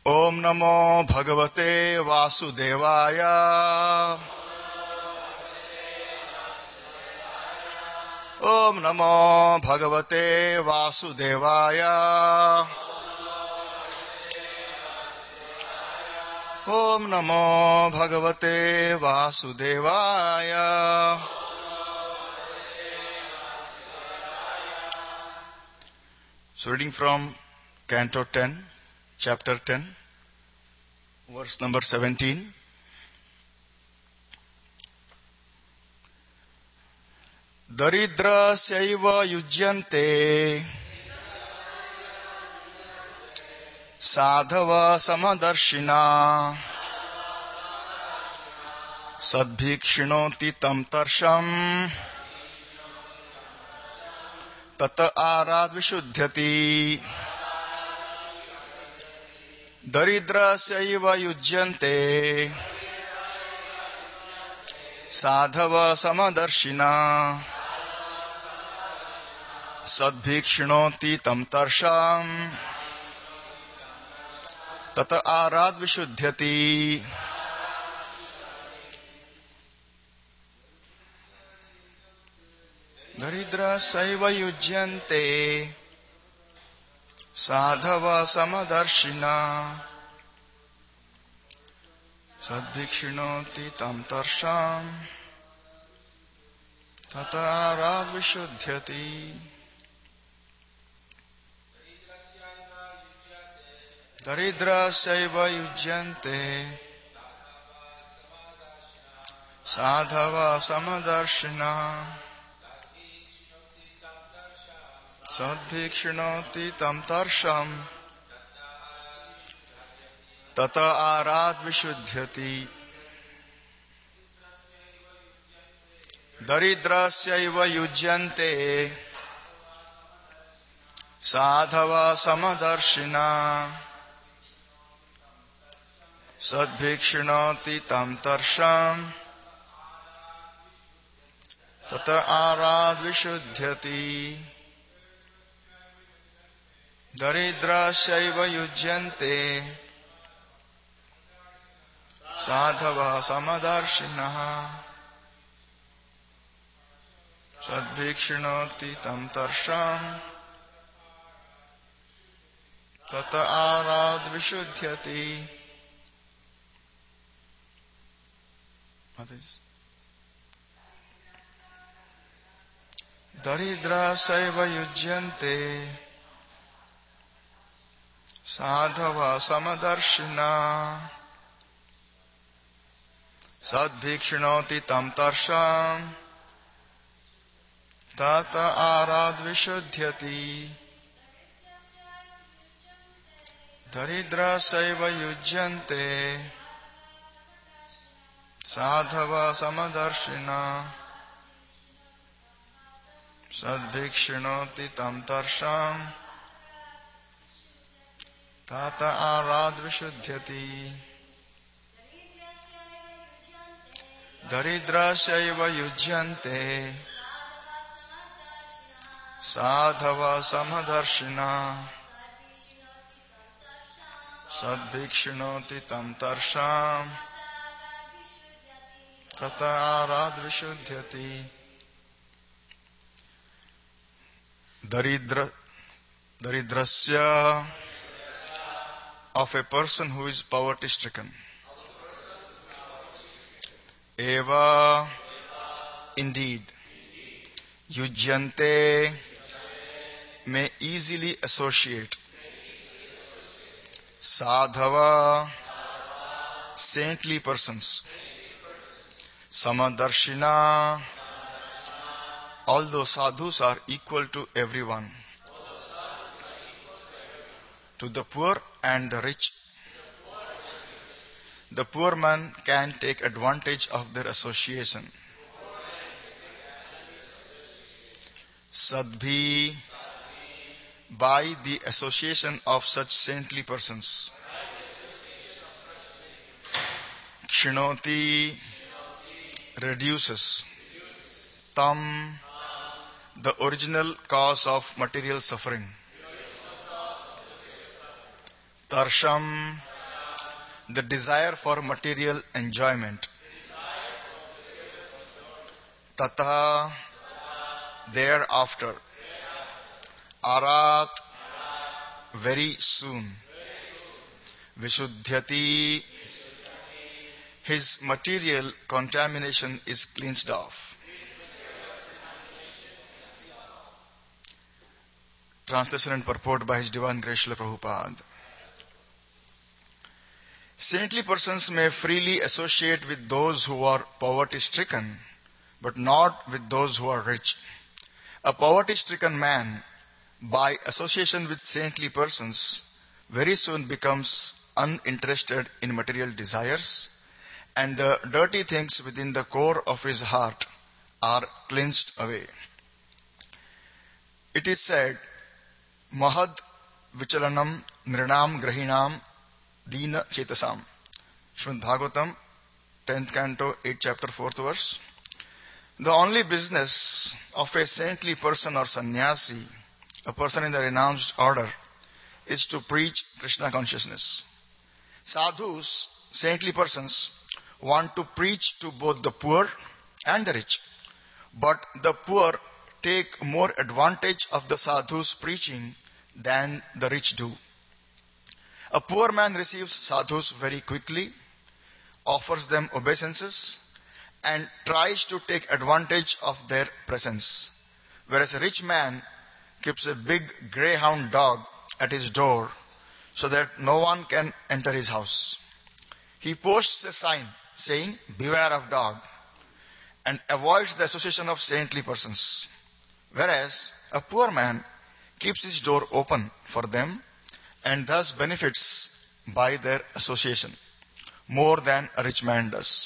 ओम नमो भगवते वासुदेवाय। ओम नमो भगवते वासुदेवाय। ओम नमो भगवते वासुदेवाय। So reading from Canto 10, Chapter 10, verse number 17. Daridrasyaiva yujyante sadhava samadarshina sadbhikshinoti tam tarsham tata arad vishuddhyati. Daridrasyaiva yujyante sadhava samadarshina sadbhikshinoti tam tarsham tata arad vishuddhyati. Daridrasyaiva yujyante sadhava samadarshina sadbhikshinoti tam tarsham tata arad vishuddhyati. Daridrasyaiva yujyante sadhava samadarshina sadbhikshinoti tam tarsham tata arad vishuddhyati. Daridrasyaiva yujyante sadhava samadarshina sadbhikshinoti tam tarsham tata arad vishuddhyati. Daridrasyaiva yujyante sadhava samadarshina sadbhikshinoti tam tarsham tata arad vishuddhyati. Daridrasyaiva yujyante sadhava samadarshina sadbhikshinoti tam tarsham tata arad vishuddhyati. Daridrasyaiva yujyante sadhava samadarshina sadbhikshinoti tam tarsham tata arad vishuddhyati. Daridrasyaiva yujyante sadhava samadarshina sadbhikshinoti tam tarsham tata arad vishuddhyati. Daridrasya, of a person who is poverty stricken. Eva, indeed. Yujyante, may easily associate. Sadhava, saintly persons. Samadarshina, although sadhus are equal to everyone. To the poor and the rich. The poor man can take advantage of their association. Sadbhi, by the association of such saintly persons. Kshinoti, reduces. Tam, the original cause of material suffering. Tarsham, the desire for material enjoyment. Tata, thereafter. Arat, very soon. Vishuddhyati, his material contamination is cleansed off. Translation and purport by His Divine Grace Srila Prabhupada. Saintly persons may freely associate with those who are poverty-stricken, but not with those who are rich. A poverty-stricken man, by association with saintly persons, very soon becomes uninterested in material desires, and the dirty things within the core of his heart are cleansed away. It is said, Mahad Vichalanam Nrinam Grahinam Dina Chetasam. Srimad Bhagavatam, 10th canto, 8th chapter, 4th verse. The only business of a saintly person or sannyasi, a person in the renounced order, is to preach Krishna consciousness. Sadhus, saintly persons, want to preach to both the poor and the rich. But the poor take more advantage of the sadhus' preaching than the rich do. A poor man receives sadhus very quickly, offers them obeisances, and tries to take advantage of their presence. Whereas a rich man keeps a big greyhound dog at his door so that no one can enter his house. He posts a sign saying, "Beware of dog," and avoids the association of saintly persons. Whereas a poor man keeps his door open for them and thus benefits by their association more than a rich man does.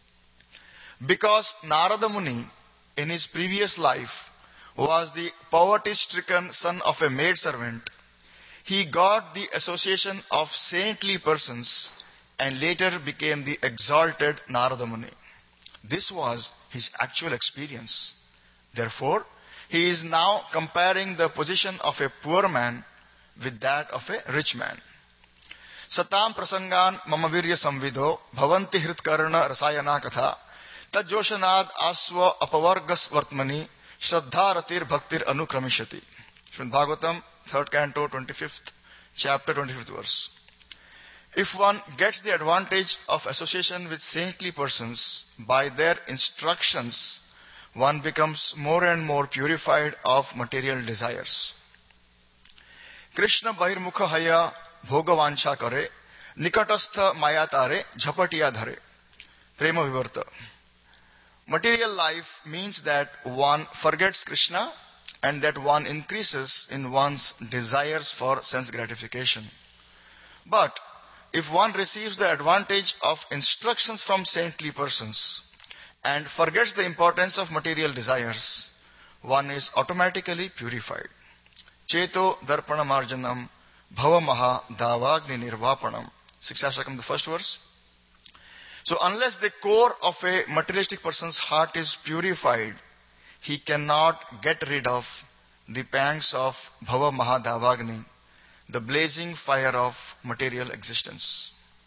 Because Narada Muni in his previous life was the poverty-stricken son of a maidservant, he got the association of saintly persons and later became the exalted Narada Muni. This was his actual experience. Therefore, he is now comparing the position of a poor man with that of a rich man. Satam prasangan mama virya samvido bhavanti hritkarna rasayana katha tajoshanad asva apavargas vartmani shraddha ratir bhaktir anukramishati. Srimad Bhagavatam, 3rd canto, 25th chapter, 25th verse. If one gets the advantage of association with saintly persons by their instructions, one becomes more and more purified of material desires. Krishna bahirmukha haya bhogavancha kare nikatastha mayatare jhapatiya dhare. Prema vivarta. Material life means that one forgets Krishna and that one increases in one's desires for sense gratification. But if one receives the advantage of instructions from saintly persons and forgets the importance of material desires, one is automatically purified. Cheto darpana marjanam bhavamaha davagni nirvapanam. 6th Shakam, the first verse. So unless the core of a materialistic person's heart is purified, he cannot get rid of the pangs of bhavamaha davagni, the blazing fire of material existence.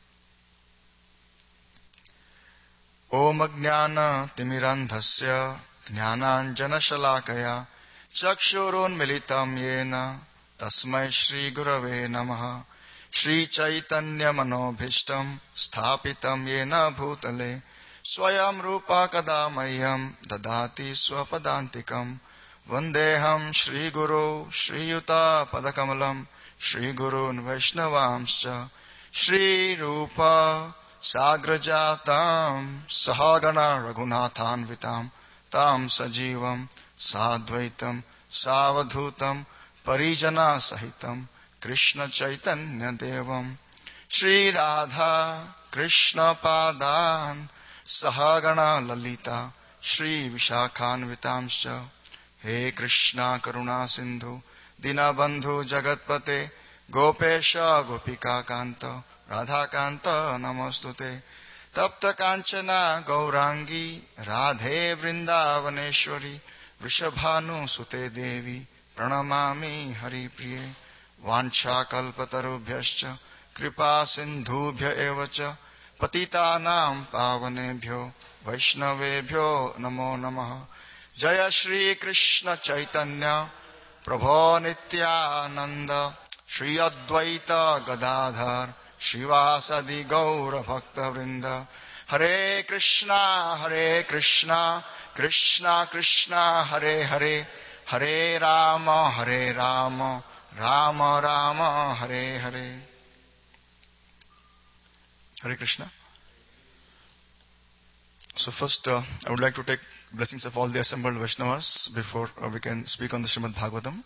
Om Ajnana Timirandhasya Jnananjana Shalakaya Chakshurun Militam Yena Tasmai Shri Gurave Namaha Shri Chaitanya Manobhishtam Sthapitam Yena Bhutale Swayam Rupa Kadamayam Dadati Swapadantikam Vandeham Shri Guru Shri Yuta Padakamalam Shri Gurun Vaishnavamscha Shri Rupa Sagrajatam Sahagana Raghunathanvitam Tam Sajivam Sadvaitam Savadhutam Parijana Sahitam Krishna Chaitanya Devam Shri Radha Krishna Padan Sahagana Lalita Shri Vishakhanvitamscha. He Krishna Karuna Sindhu Dinabandhu Jagatpate Gopesha Gopika Kanta Radha Kanta Namostute Tapta Kanchana Gaurangi Radhe Vrindavaneshwari Vrishabhanu Sute Devi Pranamami Hari Priye Vancha Kalpatarubhyascha Kripa sindhubhya eva cha patitanam pavanebhyo Vaishnavebhyo namo namaha. Jaya Shri Krishna Chaitanya Prabho Nityananda Shri Advaita Gadadhar Shivasadi Gaura Bhakta Vrinda. Hare Krishna Krishna Krishna Hare Hare, Hare Rama Rama Rama Hare Hare. Hare Krishna. So first I would like to take blessings of all the assembled Vaishnavas before we can speak on the Srimad Bhagavatam.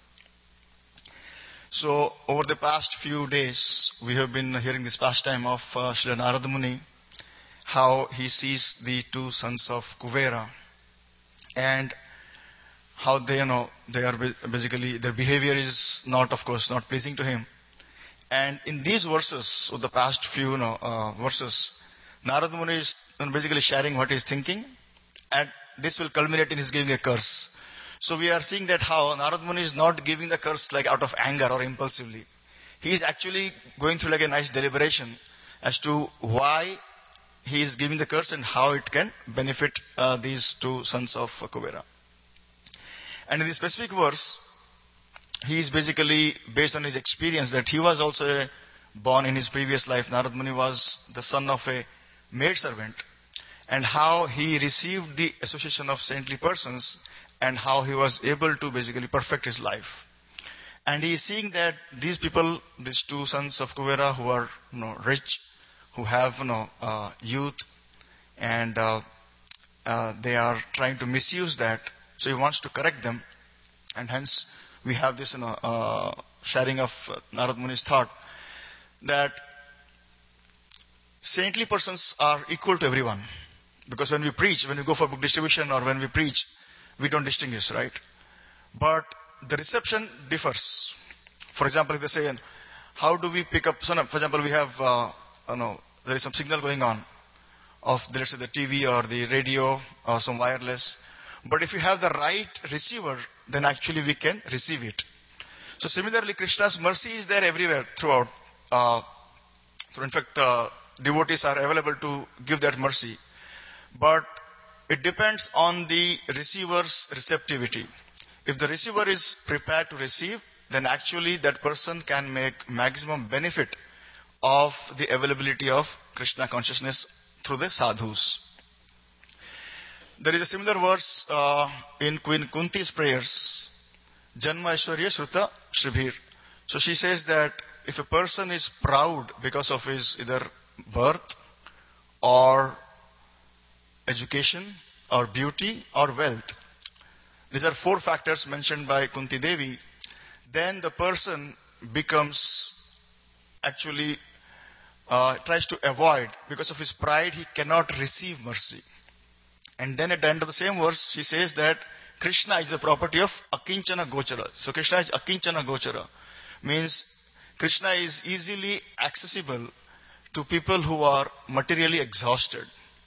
So over the past few days we have been hearing this pastime of Srila Narada Muni, how he sees the two sons of Kuvera and how they are basically, their behavior is not, of course, not pleasing to him. And in these verses, of the past few verses, Narada Muni is basically sharing what he is thinking, and this will culminate in his giving a curse. So we are seeing that how Narada Muni is not giving the curse like out of anger or impulsively. He is actually going through like a nice deliberation as to why he is giving the curse and how it can benefit these two sons of Kuvera. And in the specific verse, he is basically based on his experience that he was also born in his previous life. Narada Muni was the son of a maidservant, and how he received the association of saintly persons and how he was able to basically perfect his life. And he is seeing that these people, these two sons of Kuvera who are rich, who have youth, and they are trying to misuse that. So he wants to correct them, and hence we have this sharing of Narada Muni's thought that saintly persons are equal to everyone. Because when we preach, when we go for book distribution or when we preach, we don't distinguish, right? But the reception differs. For example, if they say, how do we pick up, for example, we have, there is some signal going on of, let's say, the TV or the radio or some wireless. But if you have the right receiver, then actually we can receive it. So similarly, Krishna's mercy is there everywhere throughout. So in fact, devotees are available to give that mercy. But it depends on the receiver's receptivity. If the receiver is prepared to receive, then actually that person can make maximum benefit of the availability of Krishna consciousness through the sadhus. There is a similar verse in Queen Kunti's prayers, Janma Aishwarya Shruta Shribhir. So she says that if a person is proud because of his either birth or education or beauty or wealth, these are four factors mentioned by Kunti Devi, then the person becomes actually tries to avoid, because of his pride he cannot receive mercy. And then at the end of the same verse she says that Krishna is the property of Akinchana Gochara. So Krishna is Akinchana Gochara, means Krishna is easily accessible to people who are materially exhausted.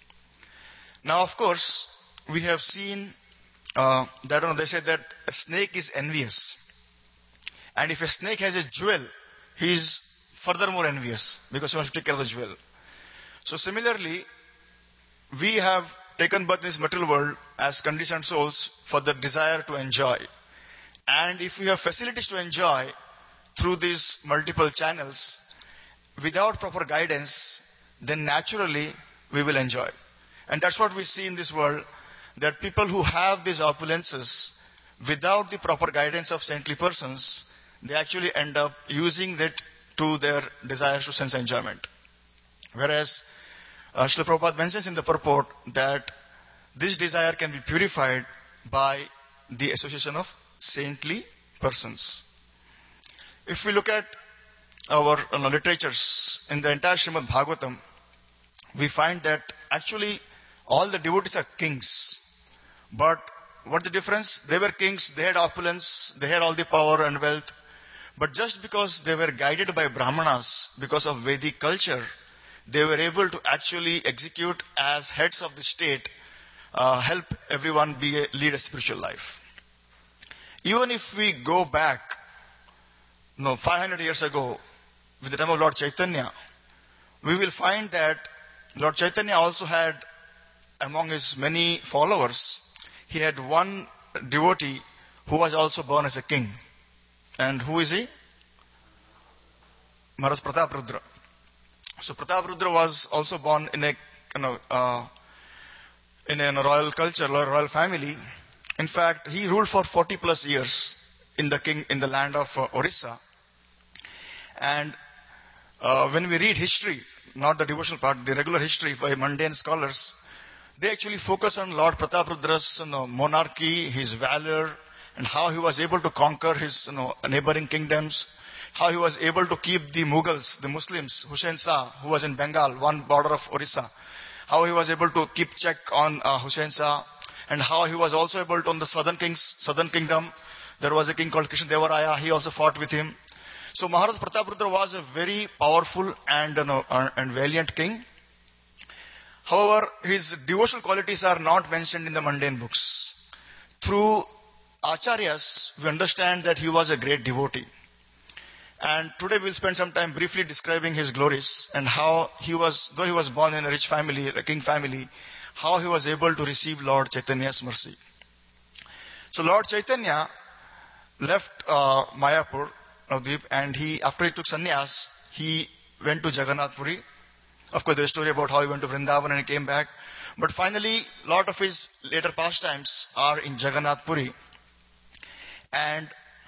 Now of course we have seen that they say that a snake is envious, and if a snake has a jewel, he is furthermore envious because he wants to take care of the jewel. So similarly, we have taken birth in this material world as conditioned souls for the desire to enjoy. And if we have facilities to enjoy through these multiple channels, without proper guidance, then naturally we will enjoy. And that's what we see in this world, that people who have these opulences, without the proper guidance of saintly persons, they actually end up using that to their desires to sense enjoyment. Whereas Srila Prabhupada mentions in the purport that this desire can be purified by the association of saintly persons. If we look at our literatures in the entire Srimad Bhagavatam, we find that actually all the devotees are kings. But what's the difference? They were kings, they had opulence, they had all the power and wealth. But just because they were guided by Brahmanas, because of Vedic culture, they were able to actually execute as heads of the state, help everyone lead a spiritual life. Even if we go back 500 years ago, with the time of Lord Chaitanya, we will find that Lord Chaitanya also had, among his many followers, he had one devotee who was also born as a king. And who is he? Maharaj Prataprudra. So Prataprudra was also born in a in a royal culture, royal family. In fact, he ruled for 40 plus years in the land of Orissa. And when we read history, not the devotional part, the regular history by mundane scholars, they actually focus on Lord Prataparudra's monarchy, his valor, and how he was able to conquer his neighboring kingdoms, how he was able to keep the Mughals, the Muslims, Hussain Shah, who was in Bengal, one border of Orissa, how he was able to keep check on Hussain Shah, and how he was also able to, on the southern kingdom, there was a king called Krishna Deva Raya, he also fought with him. So Maharaj Prataparudra was a very powerful and valiant king. However, his devotional qualities are not mentioned in the mundane books. Through Acharyas, we understand that he was a great devotee. And today we'll spend some time briefly describing his glories and how he was, though he was born in a rich family, a king family, how he was able to receive Lord Chaitanya's mercy. So Lord Chaitanya left Mayapur, Navadvip, and after he took sannyas, he went to Jagannath Puri. Of course, there's a story about how he went to Vrindavan and he came back. But finally, a lot of his later pastimes are in Jagannath Puri. And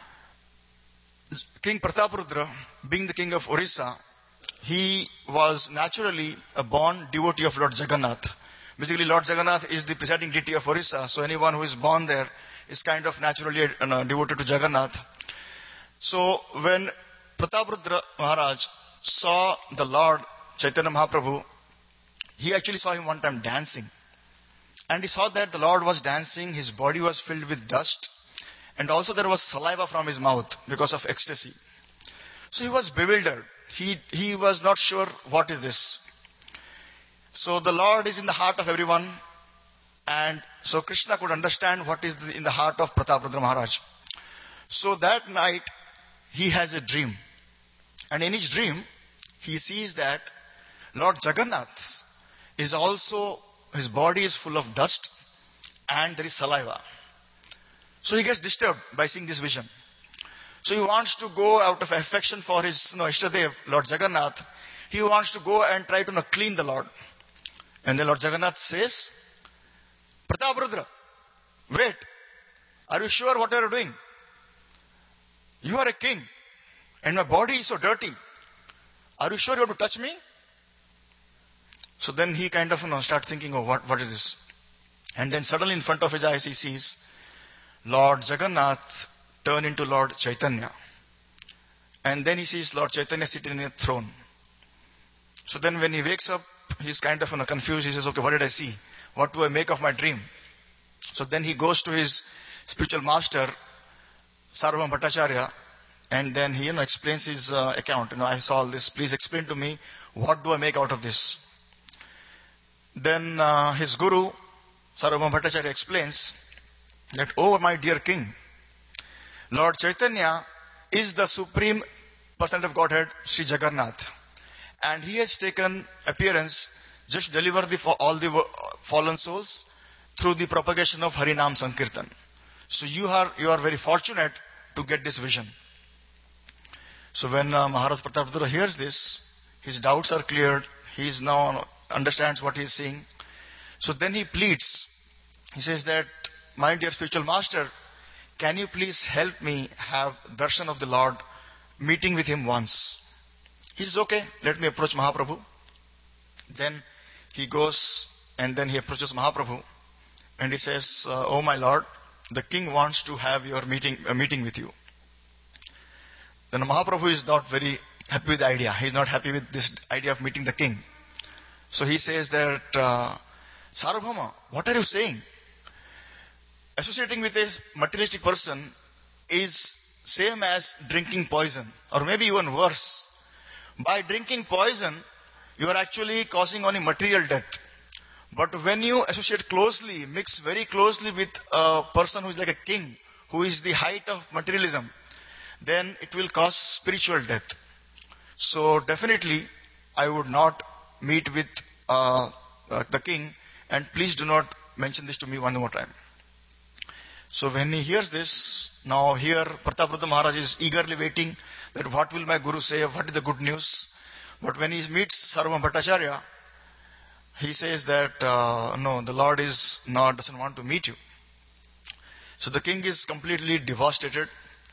King Prataparudra, being the king of Orissa, he was naturally a born devotee of Lord Jagannath. Basically, Lord Jagannath is the presiding deity of Orissa, so anyone who is born there is kind of naturally devoted to Jagannath. So when Prataparudra Maharaj saw the Lord Chaitanya Mahaprabhu, he actually saw him one time dancing. And he saw that the Lord was dancing, his body was filled with dust, and also there was saliva from his mouth because of ecstasy. So he was bewildered. He was not sure what is this. So the Lord is in the heart of everyone, and so Krishna could understand what is in the heart of Prataparudra Maharaj. So that night, he has a dream. And in his dream, he sees that Lord Jagannath is also, his body is full of dust and there is saliva. So he gets disturbed by seeing this vision. So he wants to go out of affection for his Ishtadev, Lord Jagannath. He wants to go and try to clean the Lord. And then Lord Jagannath says, Prataparudra, wait. Are you sure what you are doing? You are a king and my body is so dirty. Are you sure you have to touch me? So then he kind of starts thinking, oh, what is this? And then suddenly in front of his eyes he sees Lord Jagannath turn into Lord Chaitanya. And then he sees Lord Chaitanya sitting in a throne. So then when he wakes up, he's kind of confused. He says, okay, what did I see? What do I make of my dream? So then he goes to his spiritual master, Sarvabhauma Bhattacharya, and then he explains his account. I saw all this. Please explain to me, what do I make out of this? Then his guru, Sarvabhauma Bhattacharya, explains that, oh my dear king, Lord Chaitanya is the supreme personality of Godhead, Sri Jagannath. And he has taken appearance just to deliver all the fallen souls through the propagation of Harinam Sankirtan. So you are very fortunate to get this vision. So when Maharaj Prataparudra hears this, his doubts are cleared. He is now understands what he is seeing. So then he pleads. He says that, my dear spiritual master, can you please help me have darshan of the Lord, meeting with him once? He says, okay, let me approach Mahaprabhu. Then he goes and then he approaches Mahaprabhu and he says, oh my Lord, the king wants to have a meeting with you. Then Mahaprabhu is not very happy with the idea. He is not happy with this idea of meeting the king. So he says that, Sarvabhauma, what are you saying? Associating with a materialistic person is same as drinking poison, or maybe even worse. By drinking poison, you are actually causing only material death. But when you associate closely, mix very closely with a person who is like a king, who is the height of materialism, then it will cause spiritual death. So definitely I would not meet with the king, and please do not mention this to me one more time. So when he hears this, now here Prataprudra Maharaj is eagerly waiting that what will my Guru say, what is the good news. But when he meets Sarvabhauma Bhattacharya, he says that no, the Lord doesn't want to meet you. So the king is completely devastated.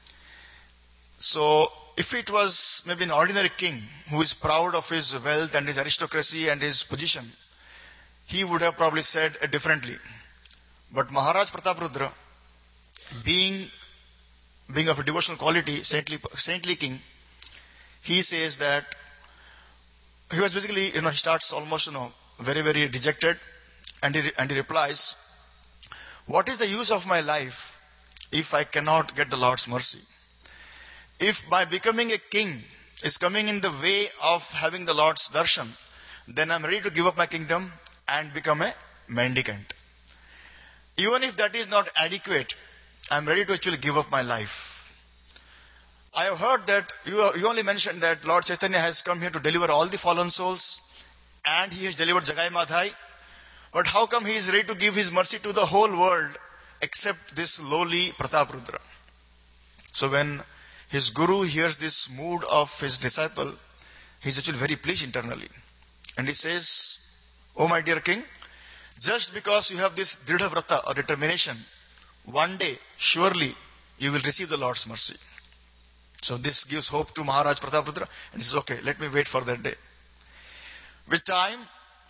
So if it was maybe an ordinary king who is proud of his wealth and his aristocracy and his position, he would have probably said it differently. But Maharaj Prataprudra, being of a devotional quality, saintly king, he says that he was basically, he starts almost, very, very dejected, and he replies, what is the use of my life if I cannot get the Lord's mercy? If by becoming a king is coming in the way of having the Lord's darshan, then I'm ready to give up my kingdom and become a mendicant. Even if that is not adequate, I'm ready to actually give up my life. I have heard that you only mentioned that Lord Chaitanya has come here to deliver all the fallen souls, and he has delivered Jagai Madhai. But how come he is ready to give his mercy to the whole world except this lowly Prataprudra? So when his guru hears this mood of his disciple, he is actually very pleased internally. And he says, oh my dear king, just because you have this Dridha Vrata or determination, one day surely you will receive the Lord's mercy. So this gives hope to Maharaj Prataprudra, and he says, okay, let me wait for that day. With time,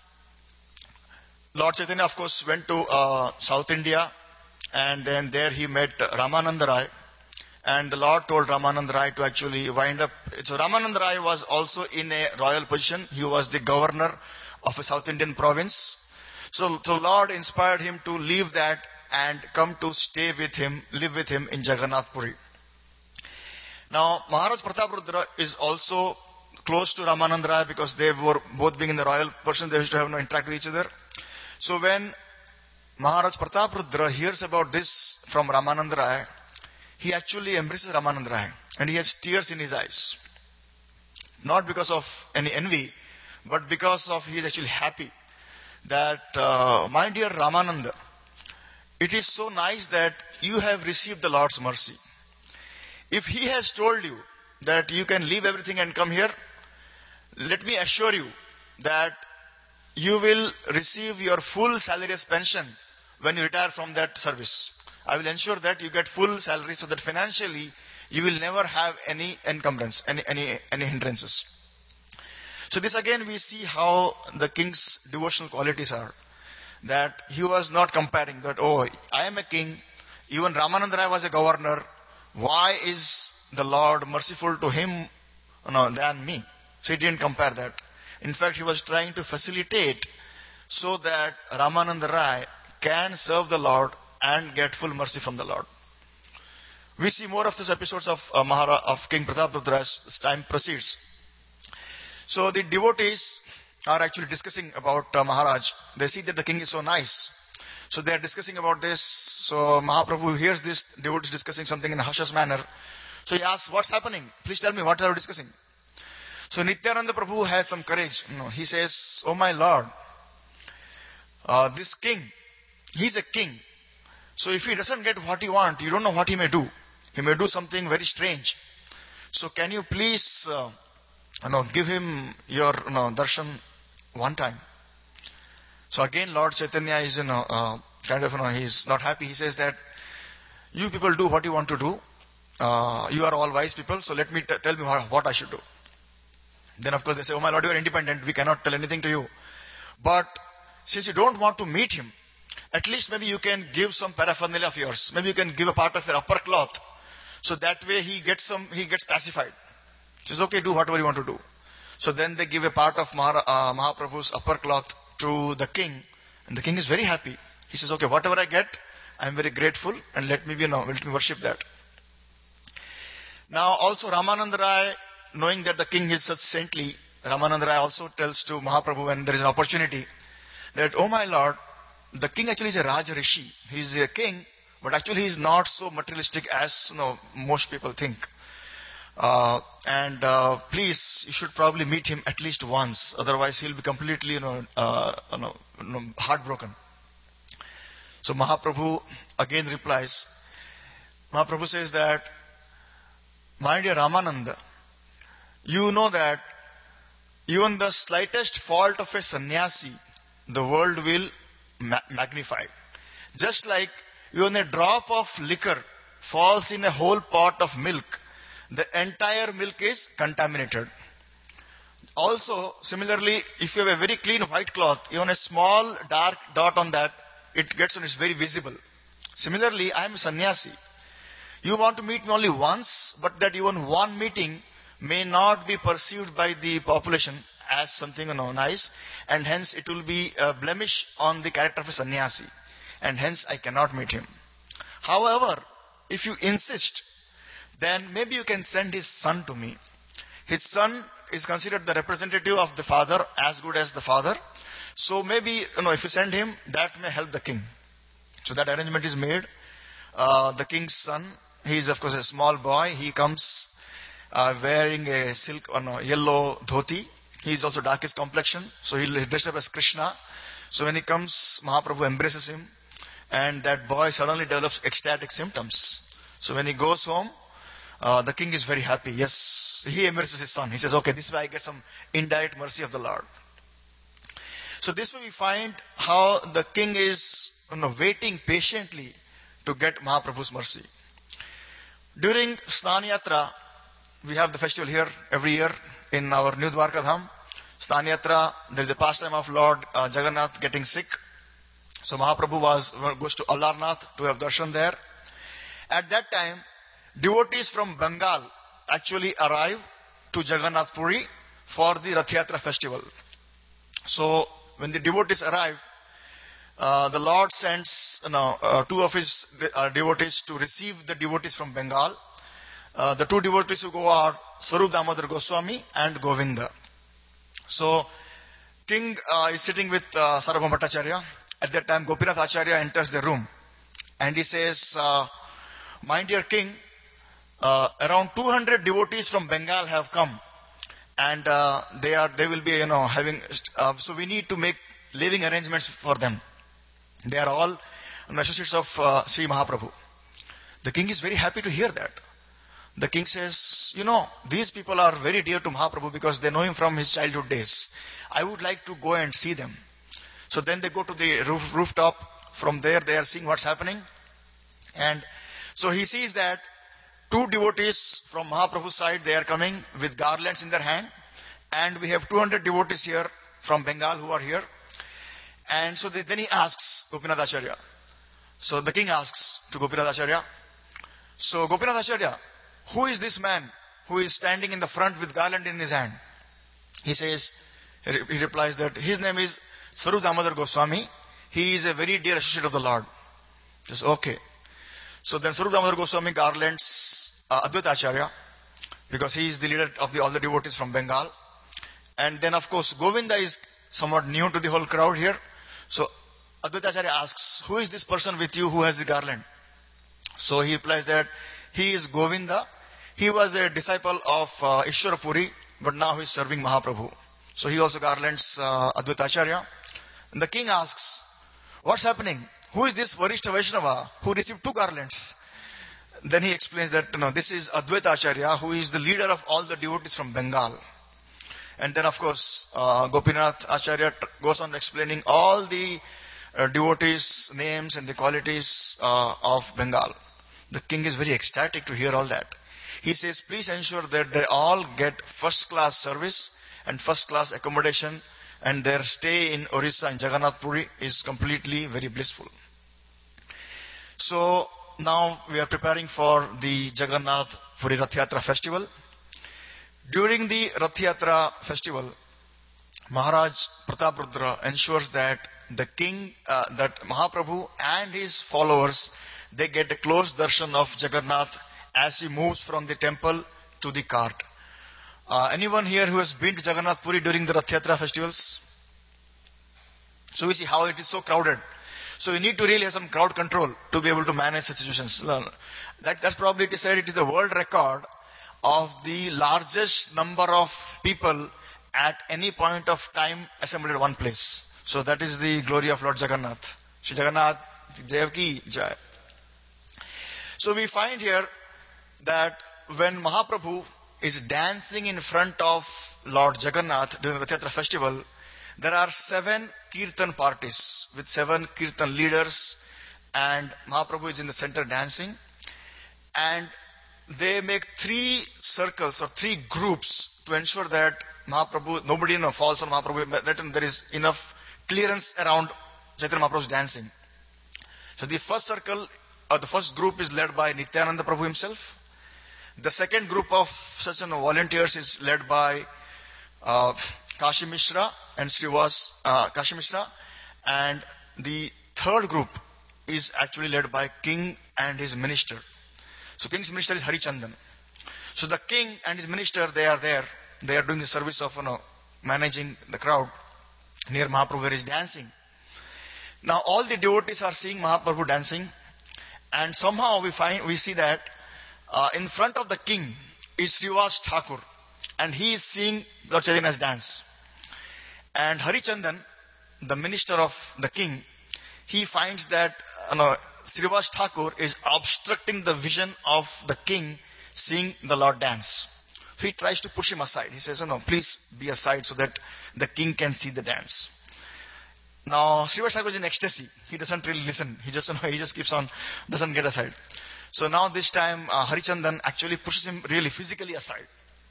Lord Chaitanya, of course, went to South India, and then there he met Ramananda Rai, and the Lord told Ramananda Rai to actually wind up. So Ramananda Rai was also in a royal position. He was the governor of a South Indian province. So Lord inspired him to leave that and come to stay with him, live with him in Jagannath Puri. Now, Maharaj Prataprudra is also close to Ramananda Rai because they were both being in the royal portion, they used to have no interact with each other. So when Maharaj Prataprudra hears about this from Ramananda Rai, he actually embraces Ramananda Rai and he has tears in his eyes. Not because of any envy, but because of he is actually happy that, my dear Ramananda, it is so nice that you have received the Lord's mercy. If he has told you that you can leave everything and come here, let me assure you that you will receive your full salary as pension when you retire from that service. I will ensure that you get full salary so that financially you will never have any encumbrance, any hindrances. So this again we see how the king's devotional qualities are. That he was not comparing that, oh, I am a king, even Ramananda Rai was a governor, why is the Lord merciful to him than me? So he didn't compare that. In fact, he was trying to facilitate so that Ramananda Rai can serve the Lord and get full mercy from the Lord. We see more of these episodes of King Prataprudra as time proceeds. So the devotees are actually discussing about Maharaj. They see that the king is so nice. So they are discussing about this. So Mahaprabhu hears this devotees discussing something in a hush manner. So he asks, what's happening? Please tell me, what are you discussing? So Nityananda Prabhu has some courage. He says, oh my Lord, this king, he's a king. So if he doesn't get what he wants, you don't know what he may do. He may do something very strange. So can you please, give him your darshan one time? So again, Lord Chaitanya is, he's not happy. He says that you people do what you want to do. You are all wise people, so let me tell me what I should do. Then of course they say, oh my Lord, you are independent. We cannot tell anything to you. But since you don't want to meet him, at least maybe you can give some paraphernalia of yours. Maybe you can give a part of your upper cloth. So that way he gets pacified. He says, okay, do whatever you want to do. So then they give a part of Mahaprabhu's upper cloth to the king. And the king is very happy. He says, okay, whatever I get, I am very grateful and let me worship that. Now also Ramananda Rai, knowing that the king is such saintly, Ramananda Rai also tells to Mahaprabhu when there is an opportunity that, oh my Lord, the king actually is a Raja Rishi. He is a king, but actually he is not so materialistic as most people think. And please, you should probably meet him at least once. Otherwise, he'll be completely, heartbroken. So Mahaprabhu again replies. Mahaprabhu says that, my dear Ramananda, you know that even the slightest fault of a sannyasi, the world will magnify. Just like even a drop of liquor falls in a whole pot of milk, the entire milk is contaminated. Also, similarly, if you have a very clean white cloth, even a small dark dot on that, it's very visible. Similarly, I am a sannyasi. You want to meet me only once, but that even one meeting may not be perceived by the population as something nice, and hence it will be a blemish on the character of a sannyasi, and hence I cannot meet him. However, if you insist, then maybe you can send his son to me. His son is considered the representative of the father as good as the father. So maybe, if you send him, that may help the king. So that arrangement is made. The king's son, he is of course a small boy. He comes wearing a silk yellow dhoti. He is also darkest complexion. So he'll dress up as Krishna. So when he comes, Mahaprabhu embraces him. And that boy suddenly develops ecstatic symptoms. So when he goes home, the king is very happy. Yes, he embraces his son. He says, okay, this way I get some indirect mercy of the Lord. So this way we find how the king is waiting patiently to get Mahaprabhu's mercy. During Snan Yatra, we have the festival here every year in our New Dwarka Dham. Snan Yatra, there is a pastime of Lord Jagannath getting sick. So Mahaprabhu goes to Alarnath to have darshan there. At that time, devotees from Bengal actually arrive to Jagannath Puri for the Rath Yatra festival. So when the devotees arrive, the Lord sends two of his devotees to receive the devotees from Bengal. The two devotees who go are Swarup Damodar Goswami and Govinda. So king is sitting with Sarvabhauma Bhattacharya. At that time, Gopinath Acharya enters the room and he says, my dear king, around 200 devotees from Bengal have come, and they will be having. So we need to make living arrangements for them. They are all associates of Sri Mahaprabhu. The king is very happy to hear that. The king says, these people are very dear to Mahaprabhu because they know him from his childhood days. I would like to go and see them. So then they go to the rooftop. From there they are seeing what's happening. And so he sees that two devotees from Mahaprabhu's side, they are coming with garlands in their hand. And we have 200 devotees here from Bengal who are here. And so then he asks Gopinath Acharya. So the king asks to Gopinath Acharya, so Gopinath Acharya, who is this man who is standing in the front with garland in his hand? He replies that his name is Swarup Damodar Goswami. He is a very dear associate of the Lord. Just okay. So then Swarup Damodar Goswami garlands Advaita Acharya because he is the leader of all the devotees from Bengal. And then of course Govinda is somewhat new to the whole crowd here. So Advaita Acharya asks, who is this person with you who has the garland? So he replies that he is Govinda. He was a disciple of Ishwara Puri, but now he is serving Mahaprabhu. So he also garlands Advaita Acharya. And the king asks, what's happening? Who is this Varishta Vaishnava who received two garlands? Then he explains that this is Advaita Acharya, who is the leader of all the devotees from Bengal. And then of course Gopinath Acharya goes on explaining all the devotees' names and the qualities of Bengal. The king is very ecstatic to hear all that. He says, please ensure that they all get first class service and first class accommodation, and their stay in Orissa in Jagannath Puri is completely very blissful. So now we are preparing for the Jagannath Puri Rath Yatra festival. During the Rath Yatra festival, Maharaj Prataprudra ensures that the king, that Mahaprabhu and his followers, they get a close darshan of Jagannath as he moves from the temple to the cart. Anyone here who has been to Jagannath Puri during the Rath Yatra festivals? So we see how it is so crowded. So you need to really have some crowd control to be able to manage such situations. That's probably, it is said, it is the world record of the largest number of people at any point of time assembled at one place. So that is the glory of Lord Jagannath. Shri Jagannath Dev ki Jai. So we find here that when Mahaprabhu is dancing in front of Lord Jagannath during the Rath Yatra festival, there are 7 kirtan parties with 7 kirtan leaders, and Mahaprabhu is in the center dancing, and they make 3 circles or 3 groups to ensure that Mahaprabhu, nobody falls on Mahaprabhu, that there is enough clearance around Chaitanya Mahaprabhu's dancing. So the first circle, or the first group is led by Nityananda Prabhu himself. The second group of such volunteers is led by Kashi Mishra and Kashi Mishra, and the third group is actually led by king and his minister. So king's minister is Harichandan. So the king and his minister, they are there. They are doing the service of managing the crowd near Mahaprabhu where he is dancing. Now all the devotees are seeing Mahaprabhu dancing, and somehow we see that in front of the king is Srivas Thakur, and he is seeing Lord Chaitanya's dance. And Harichandan, the minister of the king, he finds that Srivas Thakur is obstructing the vision of the king seeing the Lord dance. So he tries to push him aside. He says, no, please be aside so that the king can see the dance. Now, Srivas Thakur is in ecstasy. He doesn't really listen. He just keeps on, doesn't get aside. So now this time, Harichandan actually pushes him really physically aside.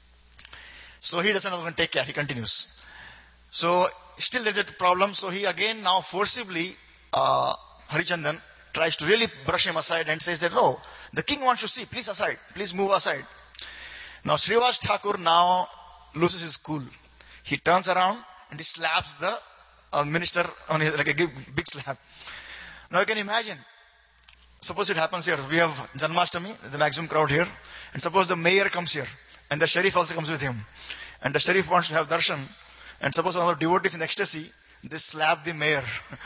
So he doesn't even take care. He continues. So still there's a problem. So he again now forcibly, Harichandan tries to really brush him aside and says that, no, the king wants to see. Please aside. Please move aside. Now Srivas Thakur now loses his cool. He turns around and he slaps the minister on his, like a big slap. Now you can imagine. Suppose it happens here. We have Janmashtami, the maximum crowd here. And suppose the mayor comes here. And the sheriff also comes with him. And the sheriff wants to have darshan. And suppose one of the devotees in ecstasy, they slap the mayor.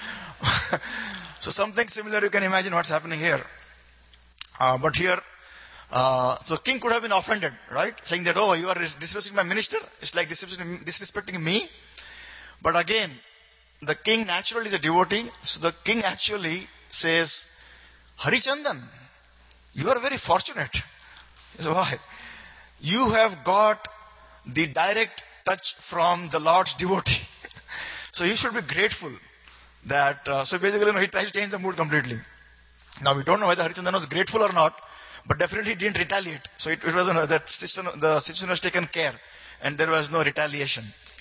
So something similar, you can imagine what's happening here. But here, so king could have been offended, right? Saying that, oh, you are disrespecting my minister. It's like disrespecting me. But again, the king naturally is a devotee. So the king actually says, Harichandan, you are very fortunate. So why? You have got the direct touch from the Lord's devotee. So you should be grateful that, so basically he tries to change the mood completely. Now we don't know whether Harichandan was grateful or not, but definitely he didn't retaliate. So it was the situation was taken care and there was no retaliation.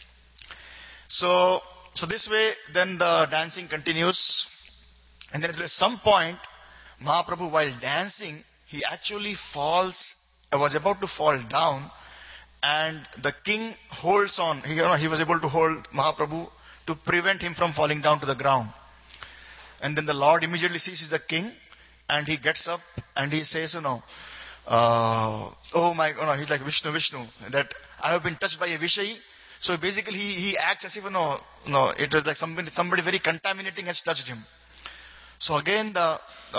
So this way then the dancing continues, and then at some point Mahaprabhu while dancing, he actually was about to fall down, and the king holds on. He was able to hold Mahaprabhu to prevent him from falling down to the ground. And then the Lord immediately sees the king, and he gets up and he says, oh my, he's like Vishnu, that I have been touched by a Vishayi. So basically he acts as if, it was like somebody very contaminating has touched him. So again the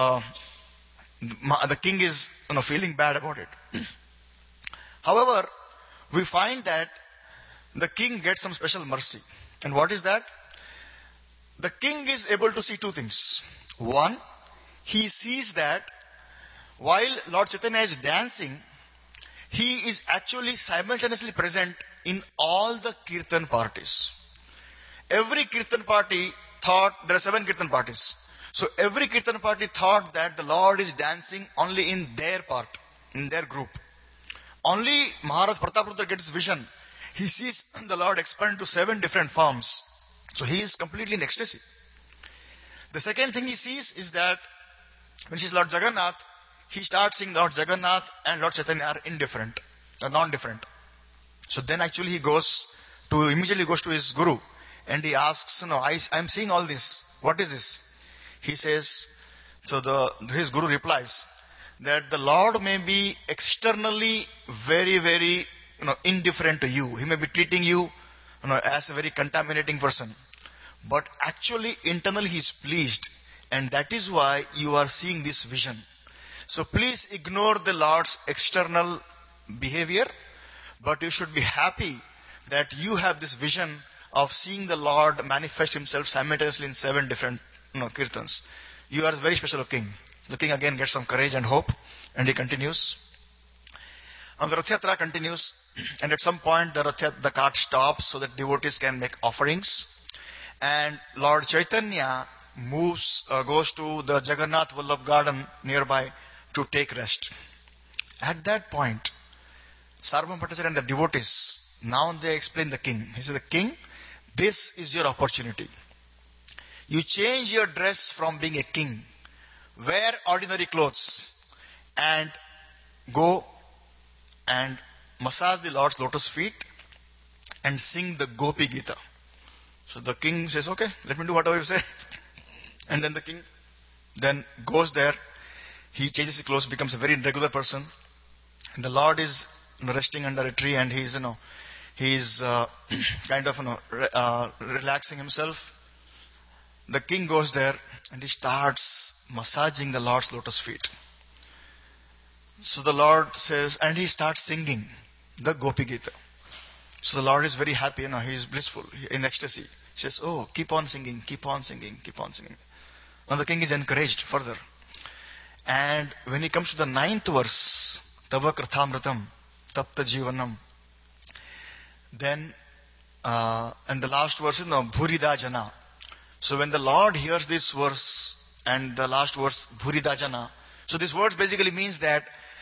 king is feeling bad about it. However, we find that the king gets some special mercy. And what is that? The king is able to see 2 things. One, he sees that while Lord Chaitanya is dancing, he is actually simultaneously present in all the kirtan parties. Every kirtan party thought, there are 7 kirtan parties. So every kirtan party thought that the Lord is dancing only in their part, in their group. Only Maharaj Prataprutra gets vision. He sees the Lord expand to 7 different forms. So he is completely in ecstasy. The second thing he sees is that when he sees Lord Jagannath, he starts seeing Lord Jagannath and Lord Chaitanya are indifferent, or non-different. So then actually he immediately goes to his guru and he asks, I'm seeing all this. What is this? He says, his guru replies that the Lord may be externally very, very, indifferent to you. He may be treating you, as a very contaminating person. But actually internally he is pleased, and that is why you are seeing this vision. So please ignore the Lord's external behavior, but you should be happy that you have this vision of seeing the Lord manifest himself simultaneously in 7 different kirtans. You are a very special king. The king again gets some courage and hope, and he continues. And the Rath Yatra continues, and at some point the cart stops so that devotees can make offerings. And Lord Chaitanya goes to the Jagannath Vallabh garden nearby to take rest. At that point, Sarvabhauma Bhattacharya and the devotees, now they explain the king. He said, the king, this is your opportunity. You change your dress from being a king, wear ordinary clothes, and go and massage the Lord's lotus feet and sing the Gopi Gita. So the king says, okay, let me do whatever you say. And then the king then goes there. He changes his clothes, becomes a very regular person. And the Lord is resting under a tree, and he's kind of relaxing himself. The king goes there and he starts massaging the Lord's lotus feet. So the Lord says, and he starts singing the Gopi Gita. So the Lord is very happy, he is blissful, in ecstasy. He says, oh, keep on singing, keep on singing, keep on singing. Now the king is encouraged further. And when he comes to the 9th verse, Tava Krathamritam, Tapta Jivanam, then, and the last verse is Bhurida Jana. So when the Lord hears this verse, and the last verse, Bhurida Jana, so this verse basically means that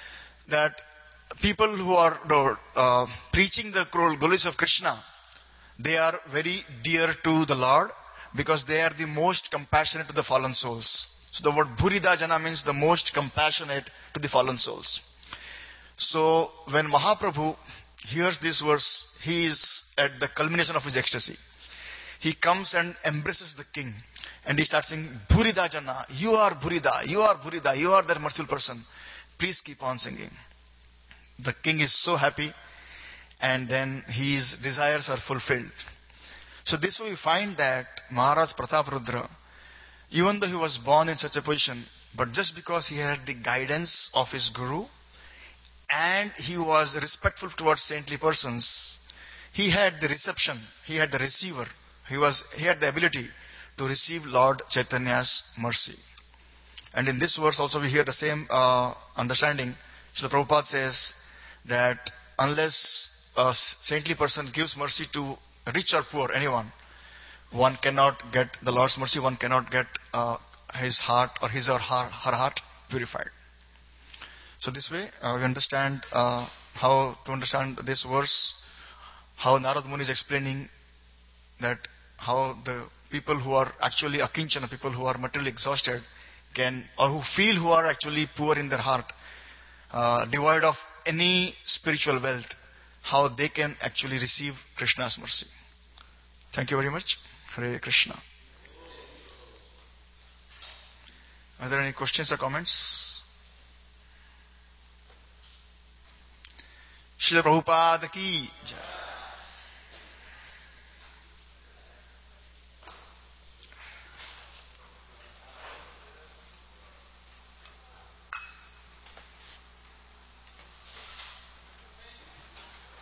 people who are preaching the glories of Krishna, they are very dear to the Lord because they are the most compassionate to the fallen souls. So the word Bhurida Jana means the most compassionate to the fallen souls. So when Mahaprabhu hears this verse, he is at the culmination of his ecstasy. He comes and embraces the king and he starts saying, Bhurida Jana, you are Bhurida, you are Bhurida, you are that merciful person. Please keep on singing. The king is so happy, and then his desires are fulfilled. So this way we find that Maharaj Prataparudra, even though he was born in such a position, but just because he had the guidance of his guru and he was respectful towards saintly persons, he had the reception, he had the receiver, he had the ability to receive Lord Chaitanya's mercy. And in this verse also we hear the same understanding. So the Prabhupada says that unless a saintly person gives mercy to rich or poor, anyone, one cannot get the Lord's mercy, one cannot get his heart or his or her heart purified. So this way we understand how to understand this verse, how Narad Muni is explaining that how the people who are actually akinchana, people who are materially exhausted, can, or who feel who are actually poor in their heart, devoid of any spiritual wealth, how they can actually receive Krishna's mercy. Thank you very much. Hare Krishna. Are there any questions or comments? Srila Prabhupada ki Jai.